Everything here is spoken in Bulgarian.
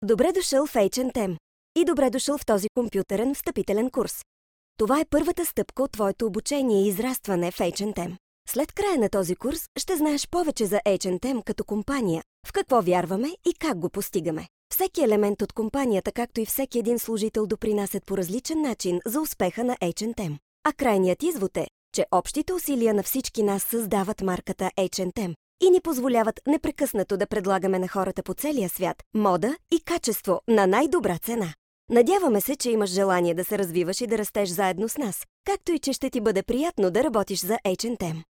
Добре дошъл в H&M и добре дошъл в този компютърен встъпителен курс. Това е първата стъпка от твоето обучение и израстване в H&M. След края на този курс ще знаеш повече за H&M като компания, в какво вярваме и как го постигаме. Всеки елемент от компанията, както и всеки един служител допринасят по различен начин за успеха на H&M. А крайният извод е, че общите усилия на всички нас създават марката H&M и ни позволяват непрекъснато да предлагаме на хората по целия свят мода и качество на най-добра цена. Надяваме се, че имаш желание да се развиваш и да растеш заедно с нас, както и че ще ти бъде приятно да работиш за H&M.